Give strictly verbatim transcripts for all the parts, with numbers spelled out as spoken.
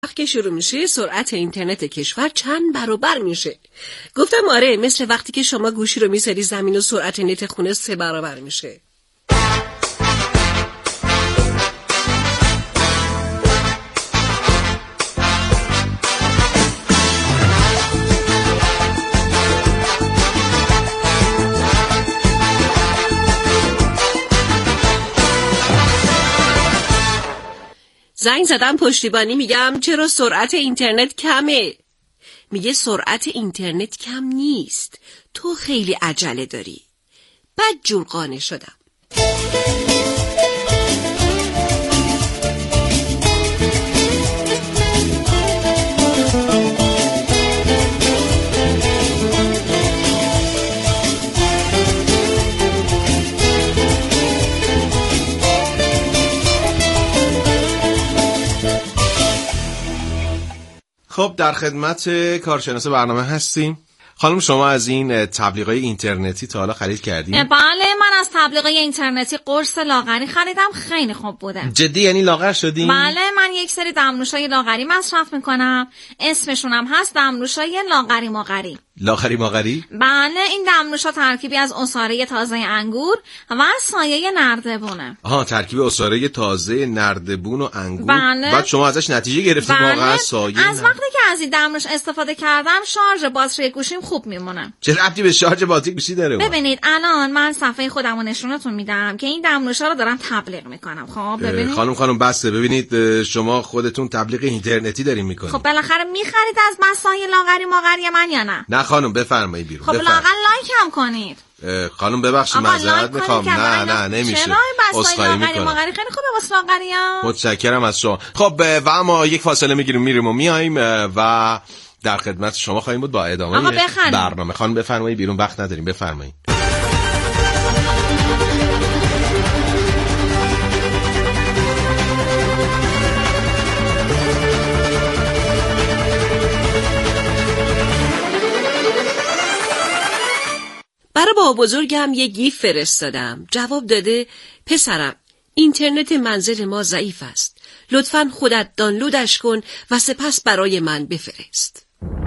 وقتی که شروع میشه سرعت اینترنت کشور چند برابر میشه. گفتم آره، مثل وقتی که شما گوشی رو میذاری زمین و سرعت نت خونه سه برابر میشه. زنگ زدم پشتیبانی، میگم چرا سرعت اینترنت کمه؟ میگه سرعت اینترنت کم نیست، تو خیلی عجله داری. بعد جور قانع شدم. خب در خدمت کارشناس برنامه هستیم. خانم شما از این تبلیغات اینترنتی تا حالا خرید کردین؟ بله، من از تبلیغات اینترنتی قرص لاغری خریدم، خیلی خوب بوده. جدی یعنی لاغر شدین؟ بله، من یک سری دمنوشای لاغری مصرف میکنم، اسمشون هم هست دمنوشای لاغری ماغری. لاغری ماغری؟ بله، این دمنوشا ترکیبی از عصاره تازه انگور و سایه نردبونه. آها، ترکیب عصاره تازه نردبون و انگور. بله. بعد شما ازش نتیجه گرفتید؟ بله. واقعا سایه از وقتی که از این دمنوش استفاده کردم شارژ باتری گوشیم خوب میمونه. چه ربطی به شارژ باتری گوشی داره؟ ببینید الان من صفحه خودمو نشونتون میدم که این دمنوشا رو دارم تبلیغ میکنم. خب ببینید خانم خانم بسته، ببینید شما خودتون تبلیغ اینترنتی دارین میکنید. خب بالاخره میخرید از مسای لاغری ماغری من یا نه؟ نه خانم، بفرمایید بیرون. خب لااقل لایک هم کنید. خانم ببخشید معذرت میخوام. نه نه نمیشه. چرا مسای لاغری ماغری خیلی خوبه واسه لاغریا. متشکرم از شما. خب و اما یک فاصله میگیریم میریم و میایم و در خدمت شما خواهیم بود با ادامه برنامه. خانم بفرمایید بیرون، وقت نداریم، بفرمایید. برای بابا بزرگم یه گیف فرستادم. جواب داده پسرم اینترنت منزل ما ضعیف است، لطفاً خودت دانلودش کن و سپس برای من بفرست.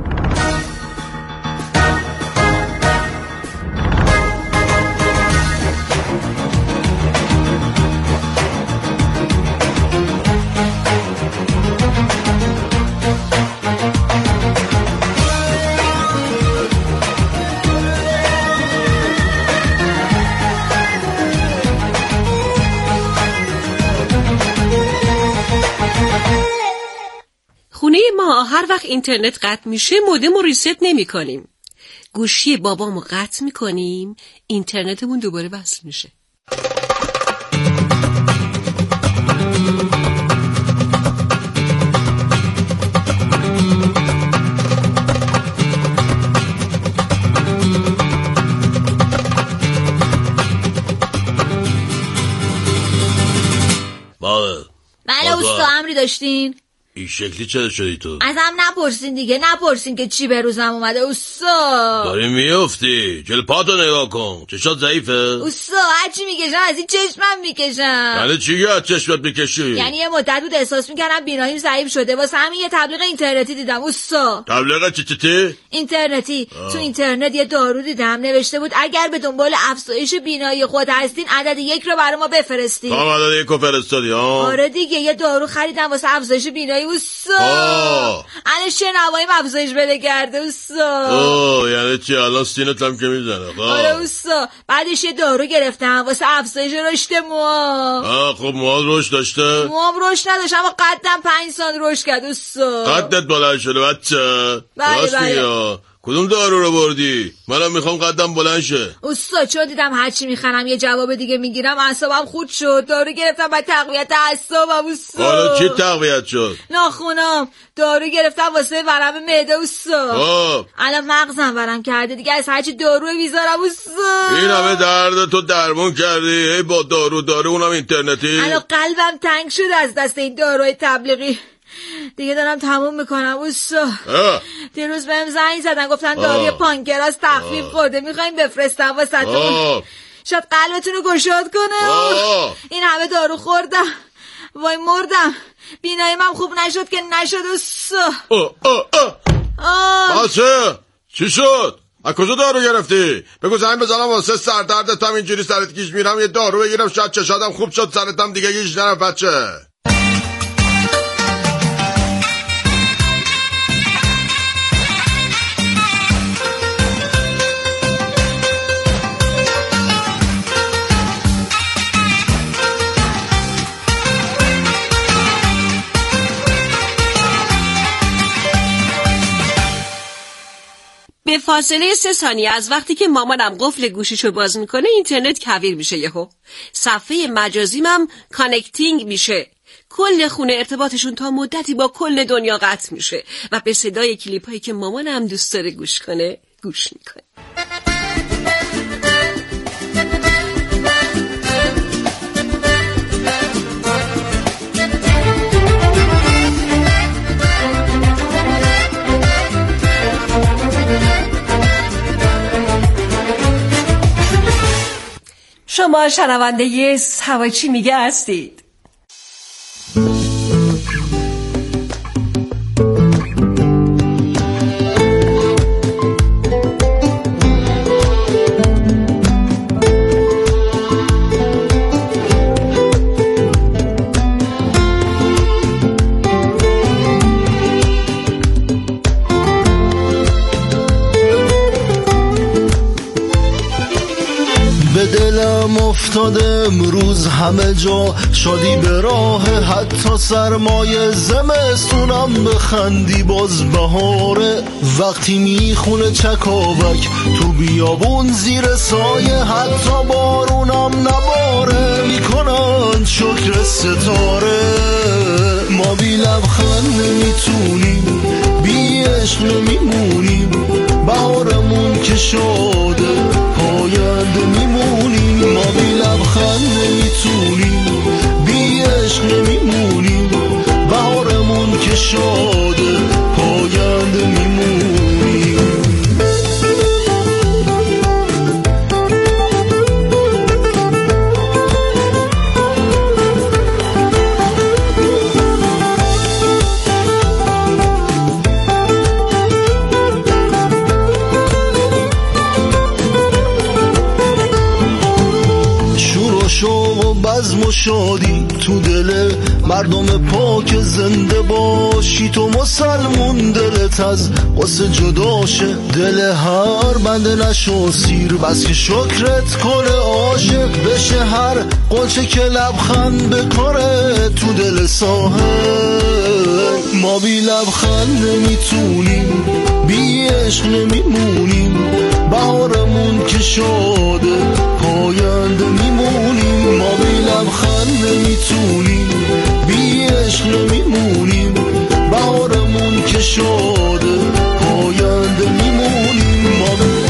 خونه ما هر وقت اینترنت قطع میشه مودم رو ریست نمی کنیم. گوشی بابامو قطع میکنیم، اینترنتمون دوباره وصل میشه. بله بله اوستا، امری داشتین؟ این شکلی چرا شدی تو؟ ازم نپرسین دیگه، نپرسین که چی به روزم اومده اوستا. داری میفتی، جل پاتو نگاه کن، چشات ضعیفه؟ اوستا هرچی میکشم از این چشمم میکشم. یعنی چی از چشمت میکشی؟ یعنی یه مدت بود احساس میکردم بیناییم ضعیف شده، واسه همین یه تبلیغ اینترنتی دیدم اوستا. تبلیغ چی چی چی؟ اینترنتی. آه. تو اینترنت یه دارو دیدم نوشته بود اگر به دنبال افزایش بینایی خود هستین عدد یک رو برای ما بفرستین. هم عدد یک رو فرستادی ها؟ آره دیگه، یه دارو خریدم واسه افزایش بینایی اوستا. الان چه نواییم افزایش بده کرده اوستا. اوه یعنی چی؟ الان سینت هم که میزنه. آره اوستا. بعدش یه دارو گرفتم واسه افزایش رشد موها. آه خب موها رشد داشته؟ موام رشد نداشت اما قدم پنج سانتی رشد کرد اوستا. قدت بلند شده بچه؟ بله بله. کدوم دارو رو بردی؟ منم میخوام قدم بلند شه. اوستا چون دیدم هرچی میخرم یه جواب دیگه میگیرم اعصابم خورد شد، دارو گرفتم برای تقویت اعصابم اوستا. حالا چی تقویت شد؟ ناخونام. دارو گرفتم واسه ورم معده اوستا. خب الان مغزم ورم کرده دیگه، از هرچی دارو میذارم اوستا. این همه درد تو درمون کردی هی با دارو دارو اونم اینترنتی. الان قلبم تنگ شد از دست این داروی تبلیغی، دیگه دارم تموم میکنم اوستا. دیروز بهم زنگ زدن گفتن داروی پانکراس تخفیف خورده، میخوایم بفرستم واسهتون، شاید قلبتون رو گشاد کنه. این همه دارو خوردم، وای مردم. بینایی من خوب نشد که نشد و سه. آه آه آه آسه چی شد؟ از کجا دارو گرفتی؟ بگو زنگ بزنم واسه سردردتم اینجوری سرت گیج میرم یه دارو بگیرم شاید چشادم خوب شد سرتم دیگه گیج نرم بچه. به فاصله سه ثانیه از وقتی که مامانم قفل گوشیشو باز میکنه اینترنت کویر میشه یهو. صفحه مجازیم هم کانکتینگ میشه. کل خونه ارتباطشون تا مدتی با کل دنیا قطع میشه و به صدای کلیپ هایی که مامانم دوست داره گوش کنه گوش میکنه. شما شنونده ی هوا چی میگه هستید؟ افتاده امروز همه جا شادی به راه، حتی سرمایه زمستونم بخندی باز بهاره. وقتی میخونه چکاوک تو بیابون زیر سایه، حتی بارونم نباره میکنن شکر ستاره. ما بی لبخند نمیتونیم، بی عشق نمیمونیم، بهارمون که شده پاینده میمونیم. ما بی لبخند نمیتونیم، بی عشق نمیمونیم، بهارمون که شده پاینده میمونیم. بزم و شادی تو دل مردم پاک زنده باشی. تو مسلمون دلت از قصه جداشه، دل هر بنده نشو سیر، بس که شکرت کنه عاشق بشه هر قنچه که لبخند بکاره تو دل ساحل. ما بی لبخند نمیتونیم، بی عشق نمیمونیم، بهارمون که شده پاینده میمونیم. ما بی لبخند نمیتونیم، بی عشق نمیمونیم، بهارمون که شده پاینده میمونیم. ما بی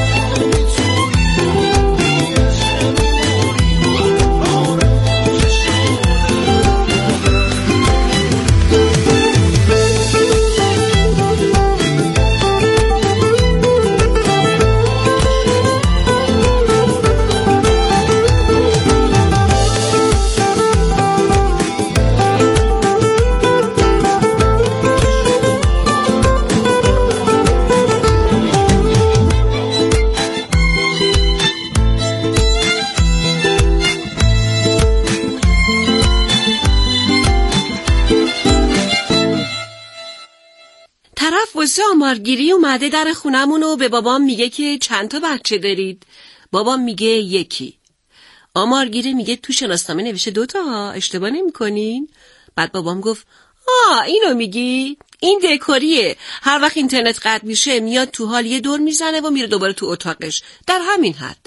واسه آمارگیری اومده در خونمون و به بابام میگه که چند تا بچه دارید؟ بابام میگه یکی. آمارگیری میگه تو شناسنامه نوشته دوتا ها، اشتباه نمی کنین؟ بعد بابام گفت آه اینو میگی؟ این دکوریه، هر وقت اینترنت قطع میشه میاد تو حال یه دور میزنه و میره دوباره تو اتاقش، در همین حد.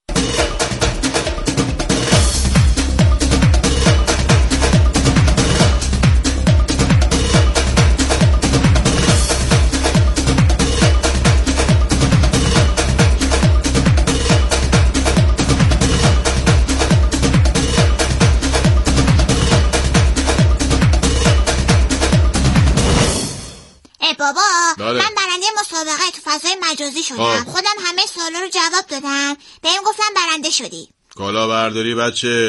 بابا بله. من برنده مسابقه تو فضای مجازی شدم. آه. خودم همه سوالا رو جواب دادم، بهم گفتن برنده شدی. کالا برداری بچه،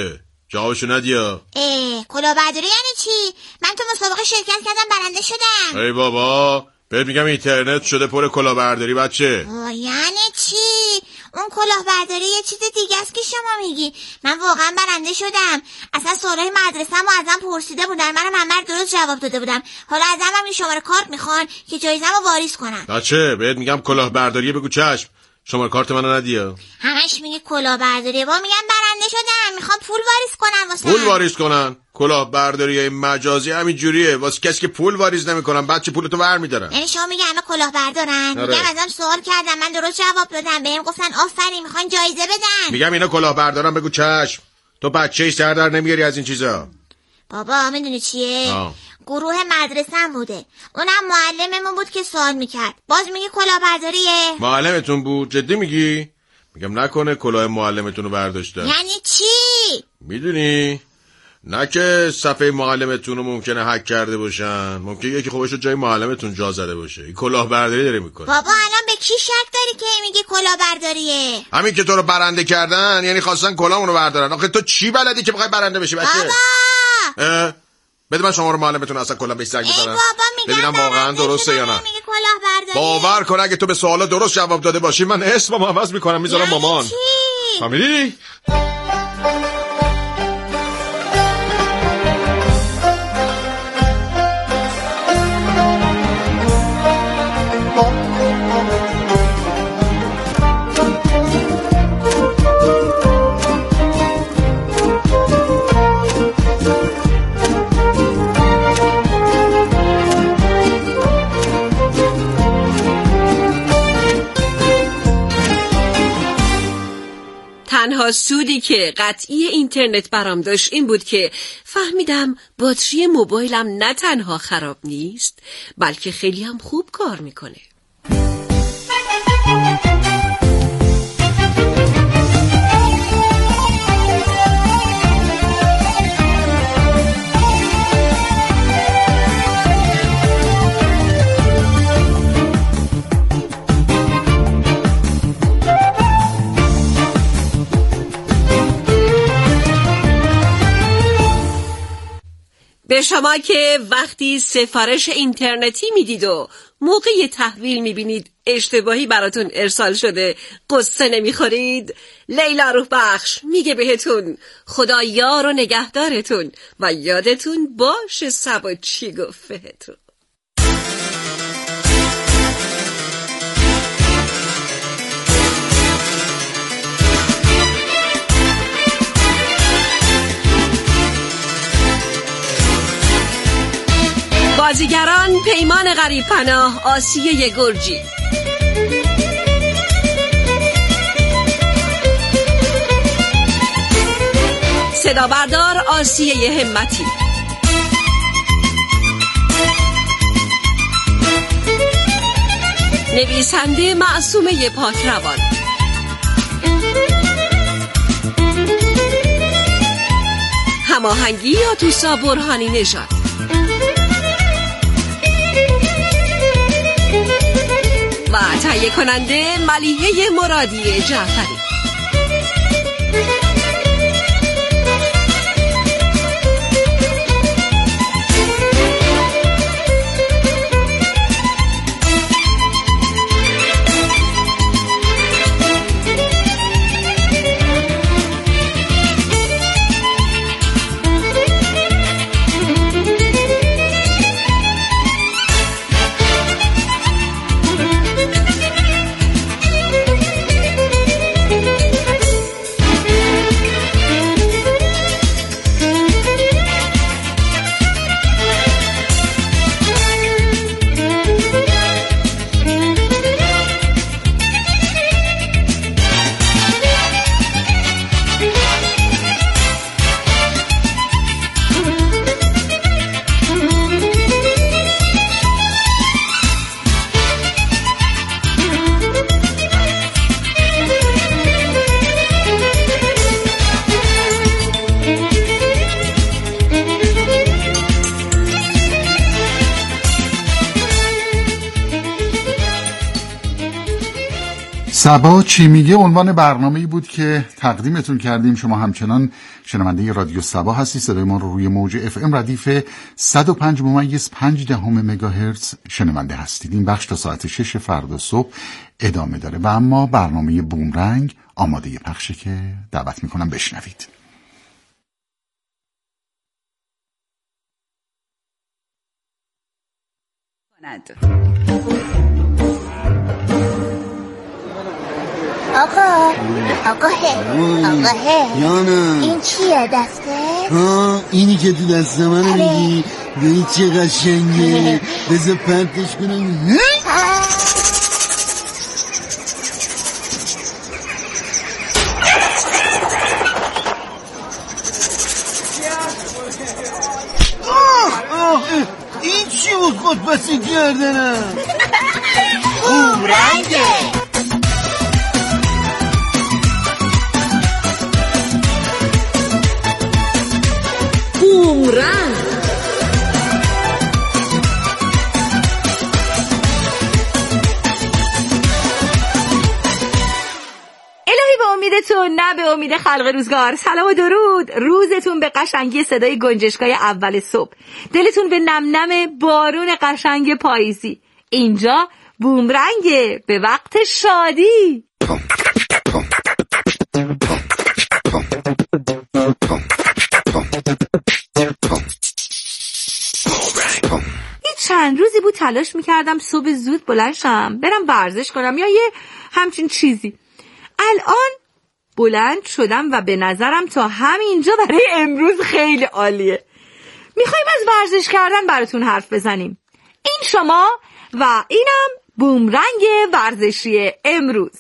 جوابشو ندیا. اه کلاهبرداری یعنی چی؟ من تو مسابقه شرکت کردم برنده شدم. ای بابا بهت میگم اینترنت شده پر کلاهبرداری بچه. یعنی چی؟ اون کلاهبرداری یه چیز دیگه است که شما میگی. من واقعا برنده شدم. اصلا سوالای مدرسه‌مو ازم پرسیده بودن، منم همه درست جواب داده بودم. حالا ازم هم این شماره کارت میخوان که جایزه‌مو واریز کنم. بچه بهت میگم کلاهبرداری، بگو چشم. شماره کارت منو ندیا. همش میگه کلاهبرداری، با میگم برنده شدم، میخوام پول واریز کنن واسه. پول واریز کنن؟ کلاهبرداری مجازی همین جوریه، واسه کسی که پول واریز نمیکنن بچه پولتو برمیدارن. یعنی شما میگه همه کلاهبردارن؟ میگم ازم سوال کردم، من درست جواب دادم، بهم گفتن آفرین میخوان جایزه بدن. میگم اینا کلاهبردارن، بگو چشم. تو بچه‌ای سر در نمیاری از این چیزا. بابا میدونی چیه؟ آه. گروه مدرسه‌م بوده، اونم معلممون بود که سوال میکرد. باز میگی کلاهبرداریه؟ معلمتون بود؟ جدی میگی؟ میگم نکنه کلاه معلمتون رو برداشتن. یعنی چی؟ میدونی نه که صفحه معلمتون رو ممکنه هک کرده باشن، ممکنه یکی خوبش رو جای معلمتون جا زده باشه. این کلاهبرداری داره میکنه. بابا الان به کی شک داری که میگی کلاهبرداریه؟ همین که تو رو برنده کردن، یعنی خواستن کلاهمون رو بردارن. آخه تو چی بلدی که بخوای برنده بشی بچه؟ بابا بده من شما رو معلمتون اصلا کلا بهش زنگ بزنم ببینم واقعا درسته یا نه. باور کن اگه تو به سوالا درست جواب داده باشی من اسممو عوض میکنم میذارم مامان. فهمیدی؟ تنها سودی که قطعی اینترنت برام داشت این بود که فهمیدم باتری موبایلم نه تنها خراب نیست بلکه خیلی هم خوب کار میکنه. به شما که وقتی سفارش اینترنتی میدید و موقع تحویل میبینید اشتباهی براتون ارسال شده قصه نمیخورید، لیلا روح بخش میگه بهتون خدا یار و نگهدارتون و یادتون باشه سبا چی گفت بهتون. بازیگران پیمان غریب پناه، آسیه گرجی. صدا بردار آسیه همتی. نویسنده معصومه پاکروان. هماهنگی آتوسا برهانی نژاد. و تهیه کننده ملیحه مرادی جعفری. صبا چی میگه عنوان برنامه‌ای بود که تقدیمتون کردیم. شما همچنان شنونده رادیو صبا هستی. صدای ما رو روی موج اف ام ردیف صد و پنج ممیز پنج دهم مگاهرتز شنونده هستید. این بخش تا ساعت شش فردا صبح ادامه داره و اما برنامه بومرنگ آماده پخشه که دعوت میکنم بشنوید. آقا آقا آقا یانا این چیه دسته؟ ها اینی که تو دست منو میگی ببین چه قشنگه. بذار پرتش کنم. این چی بود خود بسی کردنم؟ بومرنگه. بومرنگ الهی به امیدتون نه به امید خلق روزگار. سلام و درود. روزتون به قشنگی صدای گنجشگاه اول صبح، دلتون به نم نم بارون قشنگ پاییزی. اینجا بومرنگه، به وقت شادی. چند روزی بود تلاش میکردم صبح زود بلند شم برم ورزش کنم یا یه همچین چیزی. الان بلند شدم و به نظرم تا همینجا برای امروز خیلی عالیه. میخوایم از ورزش کردن براتون حرف بزنیم. این شما و اینم بومرنگ ورزشی امروز.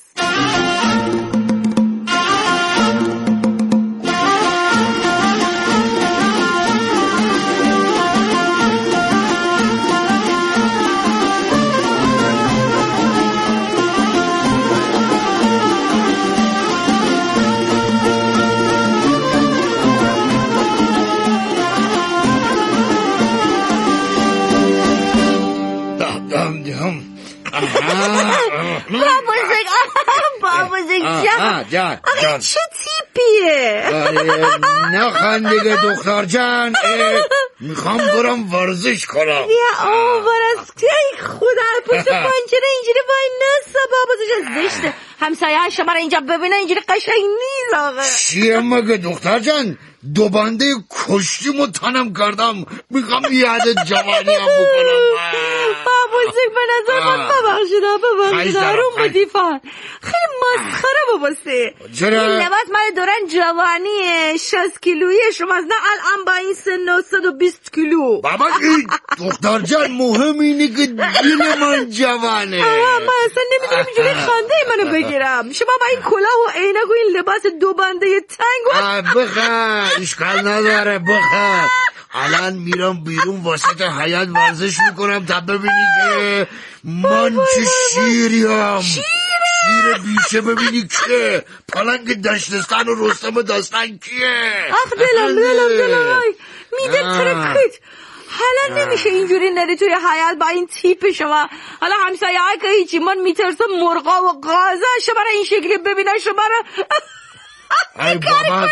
بابوزک بابوزک جان جان جان چه تیپیه؟ نخند دیگه دختر جان. میخوام برم ورزش کنم. بیا آور از ای خدا پشت پنجره اینجوری وای نسا بابوزک زشته. همسایه شما رو اینجا ببینه اینجوری قشنگ نیست آقا. چیه مگه دختر جان؟ دو بنده کشتیم و تنم کردم. میخوام یاد جوانی هم بکنم. بابوزک به نظر من ببخشید ببخشید آروم بودی فان. خیلی مسخره باباسه. چرا؟ این لباس مال دوران جوانیه. شصت کیلویه شما از نه الان با این سن صد و بیست کیلو. بابا این دختر جان مهم اینه که دل من جوانه. آه من اصلا نمیدونم اینجوری خنده منو بگیرم. شما با این کلاه و عینک و این لباس دو بنده تنگ و بخند اشکال نداره بخند. الان میرم بیرون واسط حیات ورزش میکنم تا ببینی که من چه شیریم. شیر بیشه ببینی که پلنگ دشتستان و رستم داستان کیه. آخ دلم دلم دلم میده ترکت. حالا نمیشه اینجوری نری توی حیات با این تیپ شما. حالا همسایه های که هیچی من میترسم مرغا و غازه شما را این شکلی ببینن شما را ای بابا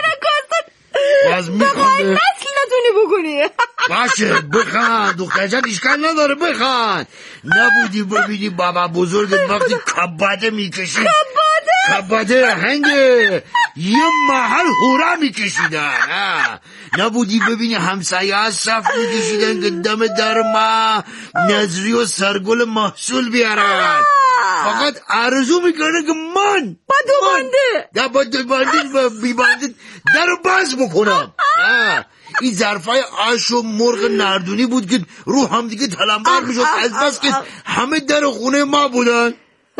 باز میخوام نسل نتونی بکنی. باشه بخند دختر جان اشکال نداره بخند. نبودی ببینی بابا بزرگت وقتی کباده میکشید کباده کباده هنگه یه محل هورا میکشیدن. نبودی ببینی همسایه ها صف میکشیدن که دم در ما نظری و سرگل محصول بیارن. فقط آرزو میکنه که من با دو بنده نه با دو بنده و بی بنده در رو باز بکنم. این ظرفای آش و مرغ نردونی بود که رو هم دیگه تلمبر میشد از بس که همه در خونه ما بودن.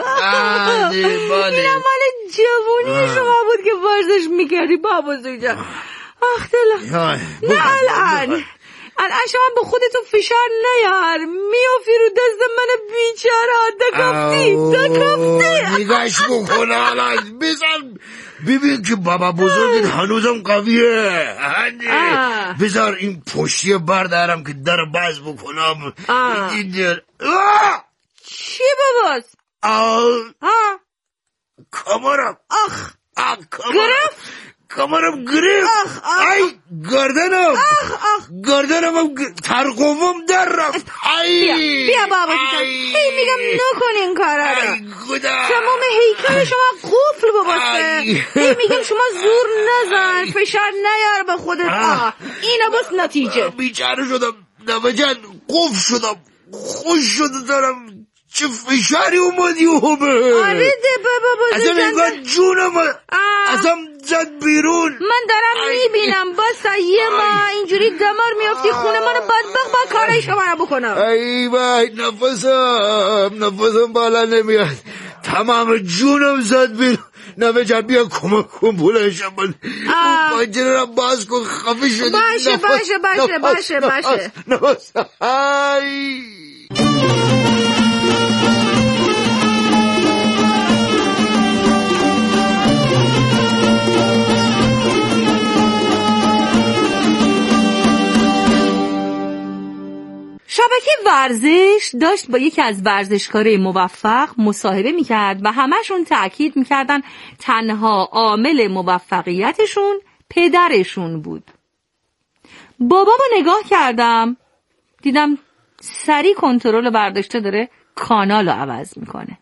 این مال جوونی شما بود که ورزش میکردی بابا زوجا. آخ دلم نه الان الان شما به خودتون فشار نیار. میافی رو دست من بیچاره. دکافتی دکافتی نگاش بکنه الان بزن ببین که بابا بزرگت هنوزم قویه. بذار این پشتی بردارم که در باز بکنم. چی باباست؟ ها کامرم. آخ آخ کامرم کامرم گرفت. آخ آخ ای گردنم. آخ آخ گردنم ترقوم در رفت. ای بیا بیا بابا جان. هی میگم نکن این کارا رو. ای خدا. تمام هیکل شما قفل بباسته. هی میگم شما زور نزن، فشار نیار به خودت. آه اینا بس نتیجه. بیچاره شدم نوجان، قفل شدم، خوش شده دارم. چه فشاری اومدی اومه. آره ده بابا اصلا انگار جونم اصلا زد بیرون. من دارم میبینم با سایه ما اینجوری دمار میافتی خونه منو بدبخت با کارای شما رو بکنم. ای وای نفسم نفسم بالا نمیاد، تمام جونم زد بیرون. نوه جان بیا کمک کن بلنشم. من اون پنجره رو باز کن، خفه شدی. باشه باشه باشه باشه باشه نفس ای شبکه ورزش داشت با یکی از ورزشکارای موفق مصاحبه میکرد و همشون تأکید میکردن تنها عامل موفقیتشون پدرشون بود. بابامو نگاه کردم، دیدم سری کنترل برداشته داره کانالو عوض میکنه.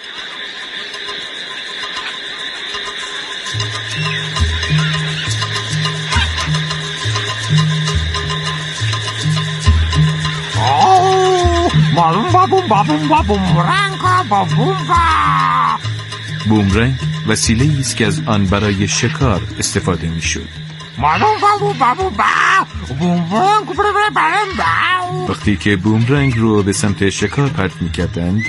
بومرنگ وسیله‌ای است که از آن برای شکار استفاده می‌شد. وقتی که بومرنگ رو به سمت شکار پرت می‌کردند،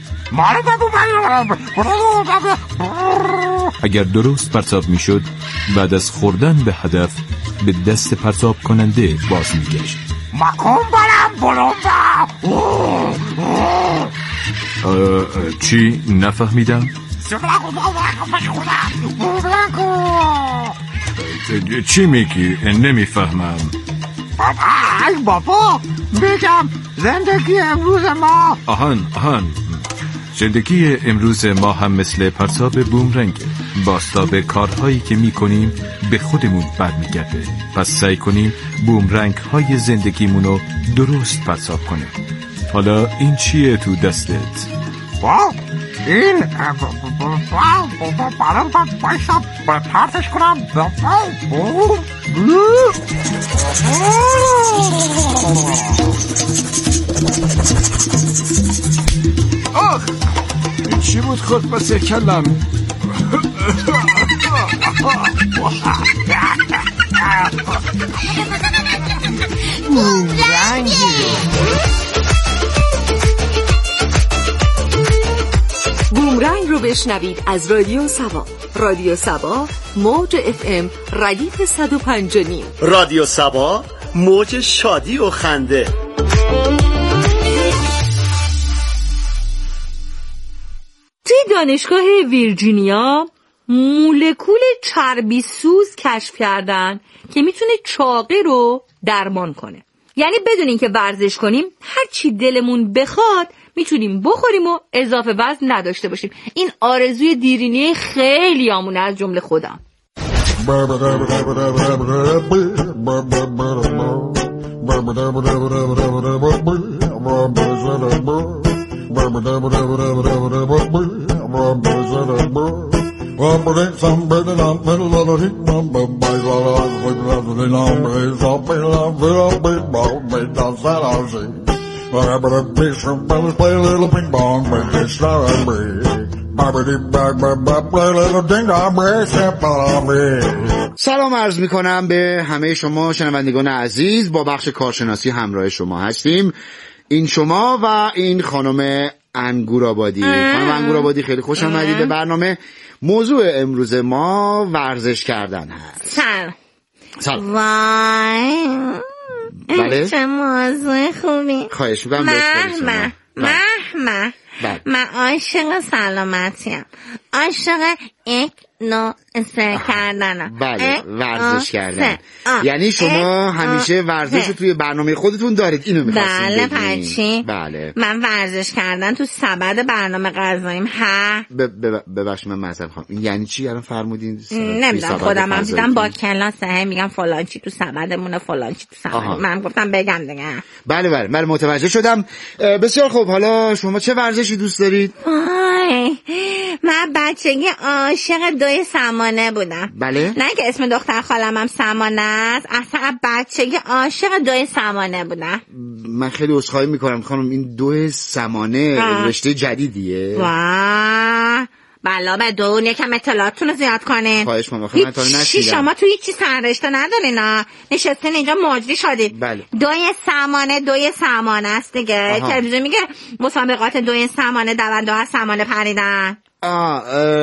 اگر درست پرتاب می‌شد، بعد از خوردن به هدف به دست پرتاب کننده باز می‌گشت. چی؟ نفهمیدم. چی میگی؟ نمیفهمم. ای بابا بگم زندگی امروز ما. آهان آهان زندگی امروز ما هم مثل پرتاب بومرنگ. بازتاب کارهایی که میکنیم به خودمون برمیگرده. پس سعی کنیم بومرنگ های زندگیمونو درست پرتاب کنیم. حالا این چیه تو دستت؟ واو این برام بایستم پرتش کنم. آخ این چی بود خود بس کلم؟ بومرنگ. بومرنگ رو بشنوید از رادیو سبا. رادیو سبا موج اف ام ردیف صد و پنج و نیم. رادیو سبا موج شادی و خنده. توی دانشگاه ویرجینیا مولکول چربی سوز کشف کردن که میتونه چاقی رو درمان کنه. یعنی بدون اینکه ورزش کنیم هر چی دلمون بخواد میتونیم بخوریم و اضافه وزن نداشته باشیم. این آرزوی دیرینه خیلی آمونه از جمله خودم. سلام عرض میکنم به همه شما شنوندگان عزیز. با بخش کارشناسی همراه شما هستیم. این شما و این خانم انگورآبادی. خانم انگورآبادی خیلی خوش آمدید به برنامه. موضوع امروز ما ورزش کردن هست. سلام. سلام. وای بله؟ چه موضوع خوبی. خواهش میکنم. مه مه مه من عاشق سلامتیم، عاشق یک نو سه کردن. بله ورزش کردن. یعنی شما همیشه ورزش رو توی برنامه خودتون دارید، اینو می‌خواستید بله پرچی. بله من ورزش کردن تو سبد برنامه غذاییم. ها ببخشید من معذرت می‌خوام. یعنی چی الان فرمودین؟ نمیدونم خودم هم دیدم با کلاسه میگم فلان چی تو سبدمونه فلان چی تو سبد. من گفتم بگم دیگه. بله بله بله متوجه شدم. بسیار خوب، حالا شما چه ورزشی دوست دارید؟ آی من بچگی عاشق دوی سمانه بودم. بله؟ نه که اسم دختر خالم هم سمانه است، اصلا بچگی عاشق دوی سمانه بودم. من خیلی عذرخواهی میکنم خانم، این دوی سمانه رشته جدیدیه. واه بلا به دون یکم اطلاعاتتون رو زیاد کنین. خواهش می‌کنم من تا نشیدم. شما توی هیچ چی سررشته ندارین ها، نشستین اینجا مجری شدید. بله. دوی سمانه دوی سمانه است دیگه. تلویزیون میگه مسابقات دوی سمانه دونده ها سمانه پریدن. آه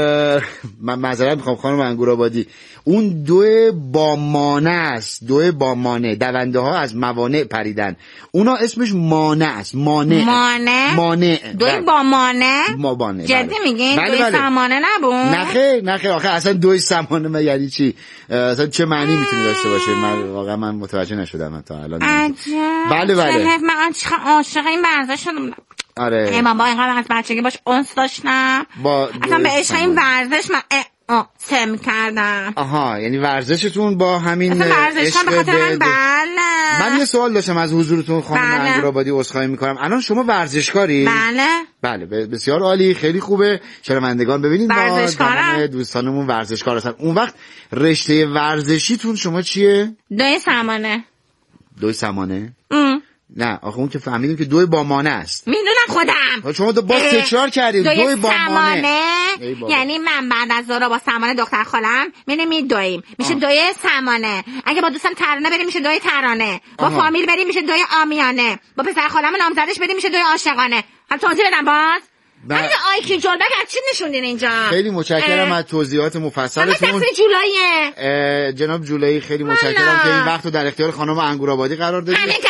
من معذرت میخوام خانم انگورآبادی، اون دو بامانه است، دو بامانه دونده ها از موانع پریدن، اونا اسمش مانع است. مانع مانع مانع دوی بامانه مابانه. جدی میگین؟ بله دوی بله. سمانه نبود؟ نخیر نخیر آخه اصلا دوی سمانه من یعنی چی؟ اصلا چه معنی میتونه داشته باشه؟ من واقعا من متوجه نشدم تا الان. عجب. بله بله من عاشق این ورزش شدم. آره ای من با اینقدر از بچگی باش انس داشتم با اصلا به عشق این ورزش من سم کردم. آها یعنی ورزشتون با همین ورزش به خاطر من. بله من یه سوال داشتم از حضورتون خانم بله. انگورآبادی، عذرخواهی میکنم، الان شما ورزشکاری؟ بله بله بسیار عالی، خیلی خوبه. شنوندگان ببینید ما تمام دوستانمون ورزشکار هستن. اون وقت رشته ورزشیتون شما چیه؟ دوی سمانه. دوی سمانه؟ ام. نه آخه اون که فهمیدیم که دوی بامانه است. میدونم خودم. شما دو باز تکرار کردید دوی, دوی بامانه. یعنی من بعد از ظهر با سمانه دختر خالم میریم میدویم، میشه دوی سمانه. اگه با دوستم ترانه بریم میشه دوی ترانه. با آها. فامیل بریم میشه دوی آمیانه. با پسر خالم نامزدش بریم میشه دوی عاشقانه. هم توضیح بدم باز؟ همین آیکی جلبک از چی نشوندین اینجا؟ خیلی متشکرم از توضیحات مفصلتون. همه تقصیر جولاییه. جناب جولایی خیلی متشکرم که این وقت رو در اختیار خانم انگورآبادی قرار دادید. همین که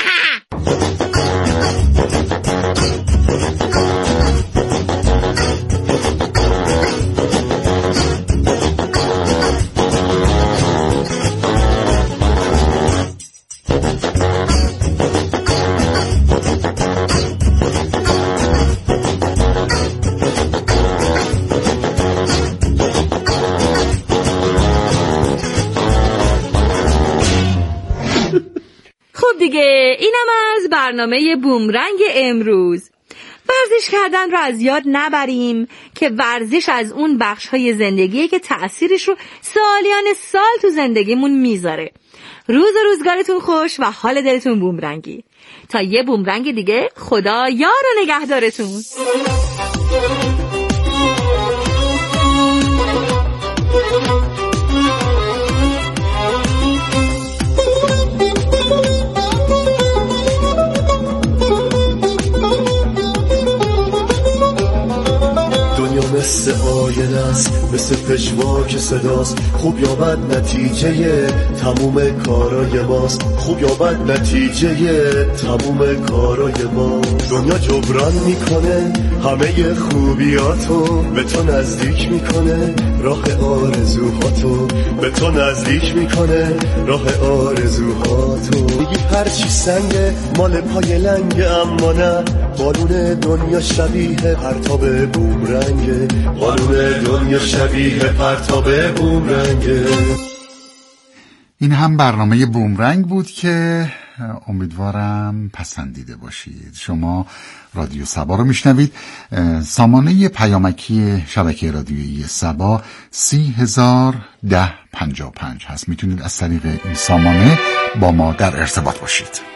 دیگه اینم از برنامه بومرنگ امروز. ورزش کردن رو از یاد نبریم که ورزش از اون بخش‌های زندگیه که تأثیرش رو سالیان سال تو زندگیمون میذاره. روز و روزگارتون خوش و حال دلتون بومرنگی. تا یه بومرنگ دیگه، خدا یار و نگهدارتون. مثل آینه است، مثل پژواک صداست، خوب یا بد نتیجه تموم کارای ماست، خوب یا بد نتیجه تموم کارای ماست. دنیا جبران میکنه همه خوبیاتو، به تو نزدیک میکنه راه آرزوهاتو، به تو نزدیک میکنه راه آرزوهاتو. میگی هرچی سنگه مال پای لنگه، اما نه، بالون دنیا شبیه پرتاب بومرنگه، بالون دنیا شبیه پرتاب بومرنگه. این هم برنامه بومرنگ بود که امیدوارم پسندیده باشید. شما رادیو سبا رو میشنوید. سامانه پیامکی شبکه رادیویی سبا سی هزار ده پنجاه و پنج هست. میتونید از طریق این سامانه با ما در ارتباط باشید.